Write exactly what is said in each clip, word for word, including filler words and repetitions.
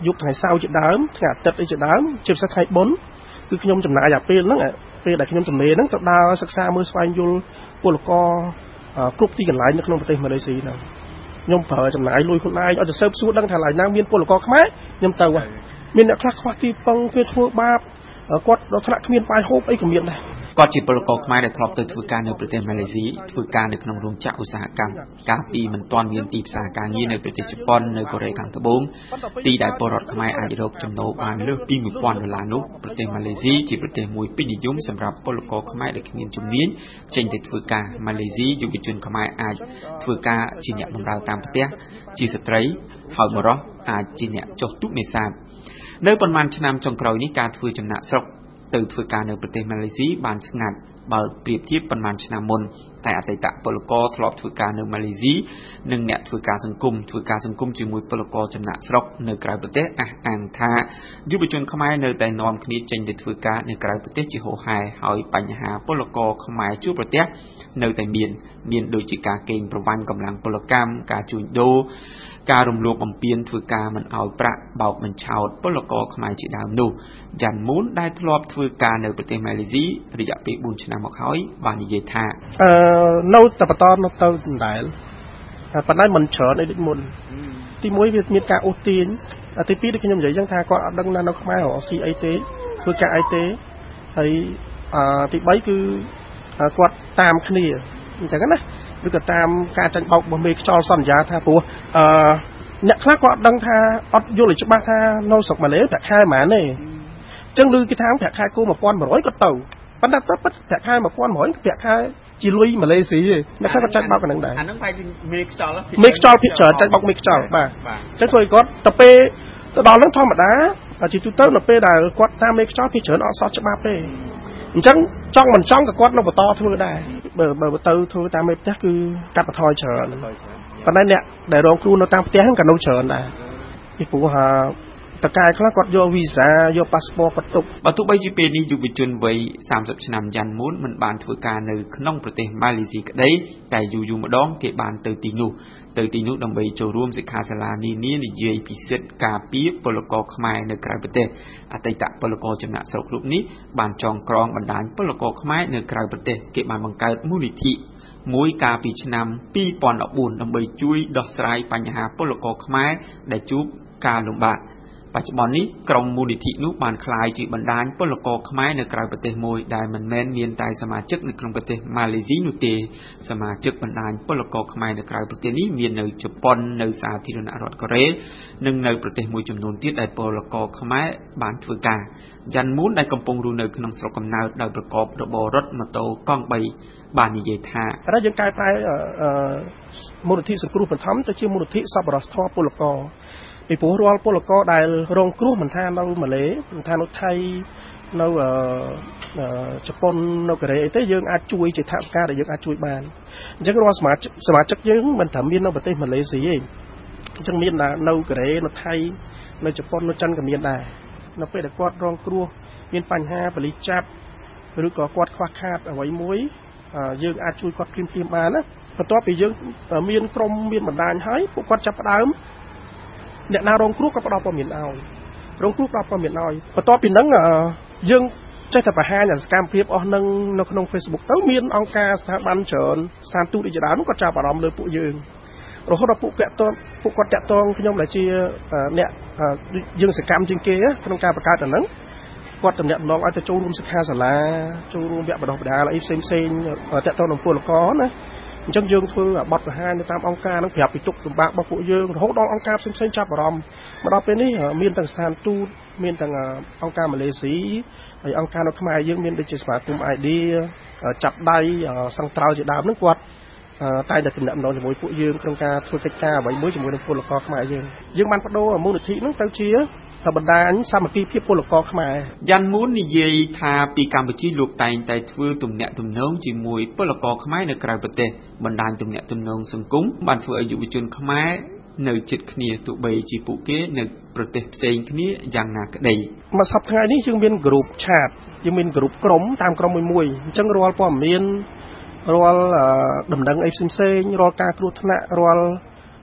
ยุคไทยเศร้าจุดดาวไงจัดไอ้จุดดาวจุดสักไทยบนคือขยมจำหน่ายอยากเป็นนั่งอ่ะเป็นแต่ขยมจำเนนั่งตัดดาวศึกษามือสวายยุลพวกก็กรุ๊ปที่กันหลายในขนมประเทศมาเลเซียนะยมเผยจำหน่ายลุยคนนายเอาจะเซิร์ฟซูดังถ่ายหลายนางเมียนพวกก็ขมายยมเตาอ่ะเมียนคลักควักที่ปังเกทัวบาบกอดเราถนัดเมียนปลายโฮปไอ้กับเมียนได้ก็จีบประกอบมาได้ทรอบตัวធ្វើការនៅប្រទេសម៉ាឡេស៊ីធ្វើការនៅក្នុងរោងចក្រឧស្សាហកម្មកាលពីមិនទាន់មានទីផ្សារការងារនៅប្រទេសជប៉ុននៅកូរ៉េខាងត្បូងទីដែលពលរដ្ឋខ្មែរអាចរកចំណូលបានលើសពីone thousandដុល្លារនោះប្រទេសម៉ាឡេស៊ីជាប្រទេសមួយពេញនិយមសម្រាប់ពលករខ្មែរដែលគ្មានជំនាញចេញទៅធ្វើការម៉ាឡេស៊ីយុវជនខ្មែរអាចធ្វើការជាអ្នកបម្រើតាមផ្ទះជាស្ត្រីហើយបុរសអាចជាអ្នកចុះទូកនេសាទនៅប៉ុន្មានឆ្នាំចុងក្រោយនេះការធ្វើចំណាក់ស្រុកទៅធ្វើការនៅប្រទេសម៉ាឡេស៊ីបានស្ងាត់បើប្រៀបធៀបប៉ុន្មានឆ្នាំមុនតែអតីតពលករធ្លាប់ធ្វើការនៅម៉ាឡេស៊ីនិងអ្នកធ្វើការសង្គមធ្វើការសង្គមជាមួយពលករចំណាក់ស្រុកនៅក្រៅប្រទេសអះអាងថាយុវជនខ្មែរនៅតែនាំគ្នាចេញទៅធ្វើការនៅក្រៅប្រទេសជាហូរហែហើយបញ្ហាពលករខ្មែរជួបប្រទះនៅតែមានមានដូចជាការកេងប្រវ័ញ្ចកម្លាំងពលកម្មការជួញដូរការរំលោភបំពានធ្វើការមិនអោយប្រាក់បោកបញ្ឆោតពលករខ្មែរជាដើមនោះយ៉ាន់មូនដែលធ្លាប់ធ្វើការនៅប្រទេសម៉ាឡេស៊ីរយៈពេលfourឆ្នាំមកហើយបាននិយាយថាអឺនៅតែបន្តនៅទៅដដែលប៉ុន្តែមិនច្រើនដូចមុនទីoneវាមានការអូសទាញទីtwoដូចខ្ញុំនិយាយចឹងថាគាត់អត់ដឹងណានៅខ្មែររកស៊ីអីទេធ្វើការអីទេហើយអឺទីthreeគឺគាត់តាមគ្នាអញ្ចឹងណាឬក៏តាមការចាញ់បោករបស់មេខ្យល់សន្យាថាព្រោះអឺអ្នកខ្លះគាត់អត់ដឹងថាអត់យល់ឲ្យច្បាស់ថានៅស្រុកម៉ាឡេប្រាក់ខែប៉ុន្មានទេអញ្ចឹងឮគេថាប្រាក់ខែគោone thousand one hundredក៏ទៅប៉ុន្តែពិតប្រាក់ខែone thousand one hundredប្រាក់ខែជាលុយម៉ាឡេស៊ីទេអ្នកខ្លះគាត់ចាញ់បោកហ្នឹងដែរអាហ្នឹងបែរជាមេខ្យល់មេខ្យល់ភាគច្រើនចាញ់បោកមេខ្យល់បាទអញ្ចឹងធ្វើឲ្យគាត់ទៅពេលទៅដល់ហ្នឹងធម្មតាជាទូទៅនៅពេលដែលគាត់តាមមេខ្យល់ភាគច្រើនអត់សោះច្បាប់ទេអញ្ចឹងចង់មិនចង់ក៏គាត់នៅបន្តធ្វើដែរបើបើទៅធ្វើតាមមេផ្ទះគឺកាត់បន្ថយច្រើនប៉ុន្តែអ្នកដែលរងគ្រោះនៅតាមផ្ទះហ្នឹងក៏នៅច្រើនដែរពីព្រោះថាតកែខ្លះគាត់យកវីសាយកប៉ាសពតគាត់ទុកបើទោះបីជាពេលនេះយុវជនវ័យthirtyឆ្នាំយ៉ាន់មូនមិនបានធ្វើការនៅក្នុងប្រទេសម៉ាឡេស៊ីក្តីតែយូរយូរម្ដងគេបានទៅទីនោះទៅទីនោះដើម្បីចូលរួមសិក្ខាសាលានានានិយាយពីសិទ្ធិការពារពលករខ្មែរនៅក្រៅប្រទេសអតីតពលករចំណាក់ស្រុករូបនេះបានចងក្រងបណ្ដាញពលករខ្មែរនៅក្រៅប្រទេសគេបានបង្កើតមូលនិធិមួយកាលពីឆ្នាំtwo thousand fourteenដើម្បីជួយដោះស្រាយបញ្ហាពលករខ្មែរដែលជួបការលំបាកបច្ចុប្បន្ននេះក្រុមមូលនិធិនោះបានក្លាយជាបណ្ដាញពលករខ្មែរនៅក្រៅប្រទេសមួយដែលមិនមែនមានតែសមាជិកនៅក្នុងប្រទេសម៉ាឡេស៊ីនោះទេសមាជិកបណ្ដាញពលករខ្មែរនៅក្រៅប្រទេសនេះមាននៅជប៉ុននៅសាធារណរដ្ឋកូរ៉េនិងនៅប្រទេសមួយចំនួនទៀតដែលពលករខ្មែរបានធ្វើការយ៉ាន់មូនដែលកំពុងរស់នៅក្នុងស្រុកកំណើតដោយប្រកបរបររថម៉ូតូកង់threeបាននិយាយថាតែយើងកែប្រែមូលនិធិសង្គ្រោះបឋមទៅជាមូលនិធិសប្បុរសធម៌ពលករពីព្រោះរាល់ពលករដែលរងគ្រោះមិនថានៅម៉ាឡេមិនថានៅថៃនៅជប៉ុននៅកូរ៉េអីទេយើងអាចជួយជាថវិកាដែលយើងអាចជួយបានអញ្ចឹងរាល់សមាជិកសមាជិកយើងមិនថាមាននៅប្រទេសម៉ាឡេស៊ីទេអញ្ចឹងមាននៅកូរ៉េនៅថៃនៅជប៉ុននៅចិនក៏មានដែរនៅពេលដែលគាត់រងគ្រោះមានបញ្ហាបលិចាប់ឬក៏គាត់ខ្វះខាតអ្វីមួយយើងអាចជួយគាត់ភ្លាមៗបានណាបន្ទាប់ពីយើងមានក្រុមមានបណ្ដាញហើយពួកគាត់ចាប់ផ្ដើមអ្នកណារងគ្រោះក៏ផ្ដល់ព័ត៌មានឲ្យរងគ្រោះផ្ដល់ព័ត៌មានឲ្យបន្ទាប់ពីហ្នឹងយើងចេះតែបង្ហាញសកម្មភាពអស់នឹងនៅក្នុង Facebook ទៅមានអង្គការស្ថាប័នច្រើនស្ថានទូតដូចជាដើមគាត់ចាប់អារម្មណ៍លើពួកយើងរហូតដល់ពួកពាក់តពួកគាត់តាក់ទងខ្ញុំដែលជាអ្នកយើងសកម្មជាងគេក្នុងការបង្កើតអាហ្នឹងគាត់តំណាក់តំណងឲ្យទៅចូលរួមសិក្ខាសាលាចូលរួមវគ្គបណ្ដុះបណ្ដាលអីផ្សេងផ្សេងតាក់ទងនឹងពលករណាអញ្ចឹងយើងធ្វើបទបង្ហាញនៅតាមអង្គការហ្នឹងប្រាប់ពីទុកលំបាករបស់ពួកយើងរហូតដល់អង្គការផ្សេងផ្សេងចាប់អារម្មណ៍មកដល់ពេលនេះមានទាំងស្ថានទូតមានទាំងអង្គការម៉ាឡេស៊ីហើយអង្គការនៅខ្មែរយើងមានដូចជាសមាគម Idea ចាប់ដៃសង្ត្រោលជាដើមហ្នឹងគាត់តែតែតំណាក់តំណងជាមួយពួកយើងក្នុងការធ្វើកិច្ចការអ្វីមួយជាមួយនឹងពលករខ្មែរយើងយើងបានបដូរមូលនិធិហ្នឹងទៅជាបណ្ដាញសាមគ្គីភាពពលករខ្មែរយ៉ាន់មូននិយាយថាពីកម្ពុជាលោកតែងតែធ្វើទំនាក់ទំនងជាមួយពលករខ្មែរនៅក្រៅប្រទេសបណ្ដាញទំនាក់ទំនងសង្គមបានធ្វើឲ្យយុវជនខ្មែរនៅជិតគ្នាទោះបីជាពួកគេនៅប្រទេសផ្សេងគ្នាយ៉ាងណាក្តីមកសប្តាហ៍ថ្ងៃនេះយើងមាន group chat យើងមាន group ក្រុមតាមក្រុមមួយៗអញ្ចឹងរាល់ព័ត៌មានរាល់ដំណឹងអីផ្សេងៗរាល់ការគ្រោះថ្នាក់រាល់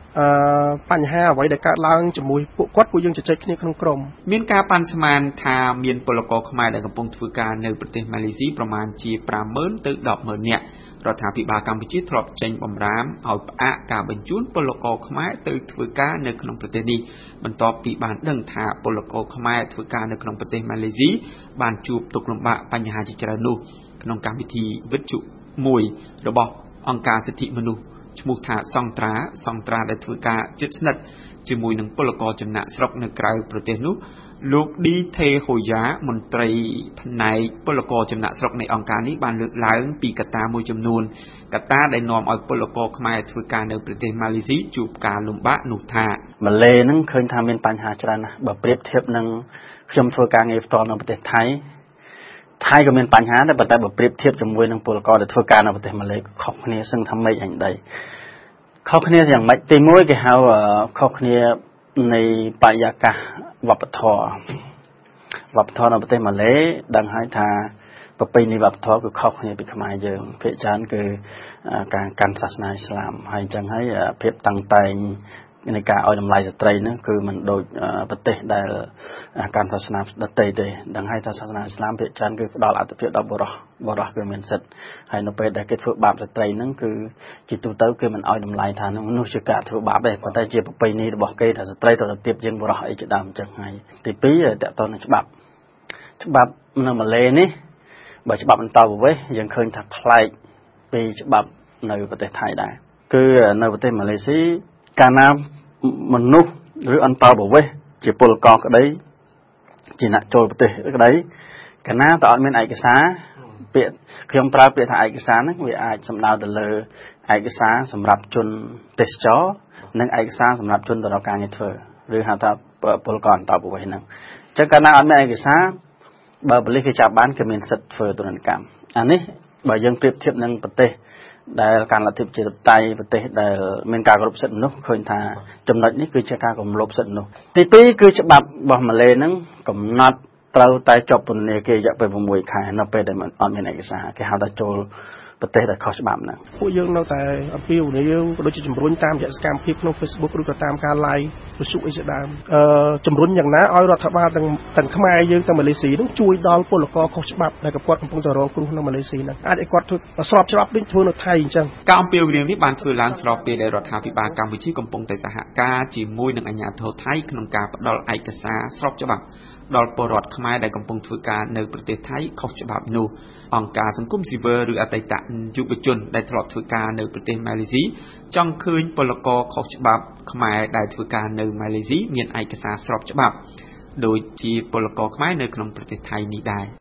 បញ្ហាអ្វីដែលកើតឡើងជាមួយពួកគាត់ពួកយើងជជែកគ្នាក្នុងក្រុមមានការប៉ាន់ស្មានថាមានពលករខ្មែរដែលកំពុងធ្វើការនៅប្រទេសម៉ាឡេស៊ីប្រមាណជា ប្រាំម៉ឺន ទៅ ដប់ម៉ឺន នាក់រដ្ឋាភិបាលកម្ពុជាធ្លាប់ចេញបំរាមឲ្យផ្អាកការបញ្ជូនពលករខ្មែរទៅធ្វើការនៅក្នុងប្រទេសនេះបន្ទាប់ពីបានដឹងថាពលករខ្មែរធ្វើការនៅក្នុងប្រទេសម៉ាឡេស៊ីបានជួបទុក្ខលំបាកបញ្ហាជាច្រើននោះក្នុងកម្មវិធីវិទ្យុមួយរបស់អង្គការសិទ្ធិមនុស្សឈ្មោះថាសង្ត្រាសង្ត្រាដែលធ្វើការជិតស្និទ្ធជាមួយនឹងពលករចំណាក់ស្រុកនៅក្រៅប្រទេសនោះលោកឌីថេហូយ៉ាមន្ត្រីផ្នែកពលករចំណាក់ស្រុកនៃអង្គការនេះបានលើកឡើងពីកត្តាមួយចំនួនកត្តាដែលនាំឲ្យពលករខ្មែរធ្វើការនៅប្រទេសម៉ាឡេស៊ីជួបការលំបាកនោះថាម៉ាឡេហ្នឹងឃើញថាមានបញ្ហាច្រើនណាស់បើប្រៀបធៀបនឹងខ្ញុំធ្វើការងារផ្ទាល់នៅប្រទេសថៃថៃក៏មានបញ្ហាដែរប៉ុន្តែបើប្រៀបធៀបជាមួយនឹងពលករដែលធ្វើការនៅប្រទេសម៉ាឡេខុសគ្នាសឹងថាម៉េចអញដីខុសគ្នាយ៉ាងម៉េចទីមួយគេហៅខុសគ្នានៃបរិយាកាសវប្បធម៌វប្បធម៌នៅប្រទេសម៉ាឡេដឹងហើយថាប្រពៃណីវប្បធម៌គឺខុសគ្នាពីខ្មែរយើងភាគច្រើនគឺការកាន់សាសនាអ៊ីស្លាមហើយអញ្ចឹងហើយភាពតាំងតែងនៃការឲ្យតម្លៃស្ត្រីហ្នឹងគឺមិនដូចប្រទេសដែលកាន់សាសនាដទៃទេដឹងហើយថាសាសនាអ៊ីស្លាមភាគច្រើនគឺផ្ដល់អត្ថប្រយោជន៍ដល់បុរសបុរសគឺមានសិទ្ធិហើយនៅពេលដែលគេធ្វើបាបស្ត្រីហ្នឹងគឺជាទូទៅគេមិនឲ្យតម្លៃថានោះនោះជាការធ្វើបាបទេប៉ុន្តែជាប្រពៃណីរបស់គេថាស្ត្រីត្រូវតែទៀបជាងបុរសអីជាដើមអញ្ចឹងហើយទីពីរតើតើនឹងច្បាប់ច្បាប់នៅម៉ាឡេនេះបើច្បាប់អន្តរប្រវេសន៍យើងឃើញថាប្លែកពីច្បាប់នៅប្រទេសថៃដែរគឺនៅប្រទេសម៉ាឡេស៊ីកាលណាមនុស្សឬអន្តរប្រវេសន៍ជាពលករក្តីជាអ្នកចូលប្រទេសក្តីកាលណាតើអត់មានឯកសារពាក្យខ្ញុំប្រើពាក្យថាឯកសារហ្នឹងវាអាចសំដៅទៅលើឯកសារសម្រាប់ជនទេសចរនិងឯកសារសម្រាប់ជនទៅរកការងារធ្វើឬហៅថាពលករអន្តរប្រវេសន៍ហ្នឹងអញ្ចឹងកាលណាអត់មានឯកសារបើប៉ូលីសគេចាប់បានគេមានសិទ្ធិធ្វើទណ្ឌកម្មអានេះបើយើងប្រៀបធៀបនឹងប្រទេសដែលការលទ្ធិប្រជាធិបតេយ្យប្រទេសដែលមានការគោរពសិទ្ធិមនុស្សឃើញថាចំណុចនេះគឺជាការគំលោភសិទ្ធិមនុស្សទីពីរគឺច្បាប់របស់ម៉ាឡេហ្នឹងកំណត់ត្រូវតែជាប់ពន្ធនាគាររយៈពេល៦ខែនៅពេលដែលអត់មានឯកសារគេហៅថាចូលប្រទេសដែលខុសច្បាប់ហ្នឹងពួកយើងនៅតែអំពាវនាវក៏ដូចជាជំរុញតាមរយៈសកម្មភាពក្នុង Facebook ឬក៏តាមការ live វិទ្យុអីជាដើមអឺជំរុញយ៉ាងណាឲ្យរដ្ឋាភិបាលទាំងទាំងខ្មែរយើងទាំងម៉ាឡេស៊ីហ្នឹងជួយដល់ពលករខុសច្បាប់ដែលគាត់កំពុងតែរងគ្រោះនៅម៉ាឡេស៊ីហ្នឹងអាចឲ្យគាត់ធ្វើស្របច្បាប់ដូចធ្វើនៅថៃអញ្ចឹងការអំពាវនាវនេះបានធ្វើឡើងស្របពេលដែលរដ្ឋាភិបាលកម្ពុជាកំពុងតែសហការជាមួយនឹងអាជ្ញាធរថៃក្នុងការផ្ដល់ឯកសារស្របច្បាប់ដល់ពលរដ្ឋខ្មែរដែលកំពុងធ្វើការនៅប្រទេសថៃខុសច្បាប់នោះអង្គការសង្គមស៊ីវិលឬអតីតយុវជនដែលធ្លាប់ធ្វើការនៅប្រទេសម៉ាឡេស៊ីចង់ឃើញពលករខុសច្បាប់ខ្មែរដែលធ្វើការនៅម៉ាឡេស៊ីមានឯកសារស្របច្បាប់ដូចជាពលករខ្មែរនៅក្នុងប្រទេសថៃនេះដែរ